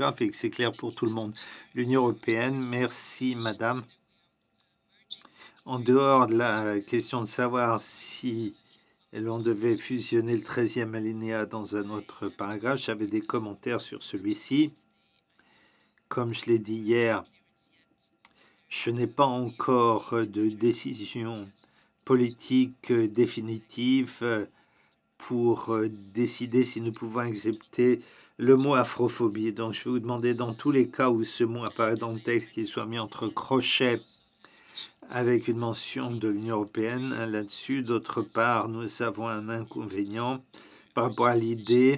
paragraphe et que c'est clair pour tout le monde. L'Union européenne, merci madame. En dehors de la question de savoir si l'on devait fusionner le 13e alinéa dans un autre paragraphe, j'avais des commentaires sur celui-ci. Comme je l'ai dit hier, je n'ai pas encore de décision politique définitive pour décider si nous pouvons accepter le mot afrophobie. Donc je vais vous demander dans tous les cas où ce mot apparaît dans le texte qu'il soit mis entre crochets avec une mention de l'Union européenne là-dessus. D'autre part, nous avons un inconvénient par rapport à l'idée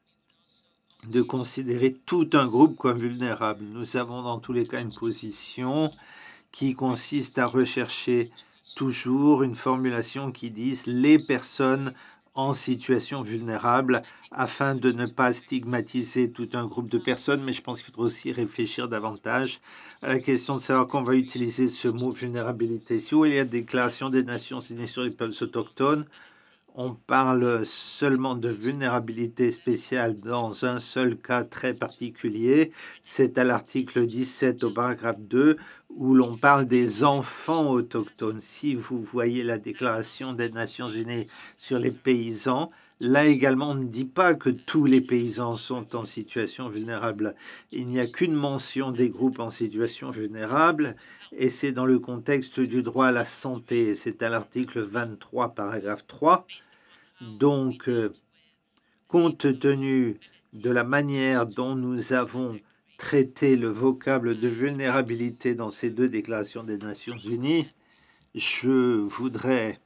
de considérer tout un groupe comme vulnérable. Nous avons dans tous les cas une position qui consiste à rechercher toujours une formulation qui dise les personnes en situation vulnérable afin de ne pas stigmatiser tout un groupe de personnes, mais je pense qu'il faudra aussi réfléchir davantage à la question de savoir qu'on va utiliser ce mot vulnérabilité. Si il y a la déclaration des Nations Unies sur les peuples autochtones, on parle seulement de vulnérabilité spéciale dans un seul cas très particulier. C'est à l'article 17 au paragraphe 2 où l'on parle des enfants autochtones. Si vous voyez la déclaration des Nations Unies sur les paysans, là également on ne dit pas que tous les paysans sont en situation vulnérable. Il n'y a qu'une mention des groupes en situation vulnérable et c'est dans le contexte du droit à la santé. C'est à l'article 23 paragraphe 3. Donc, compte tenu de la manière dont nous avons traité le vocable de vulnérabilité dans ces deux déclarations des Nations Unies, je voudrais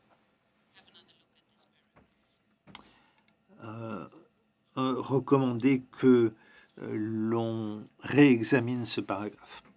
recommander que l'on réexamine ce paragraphe.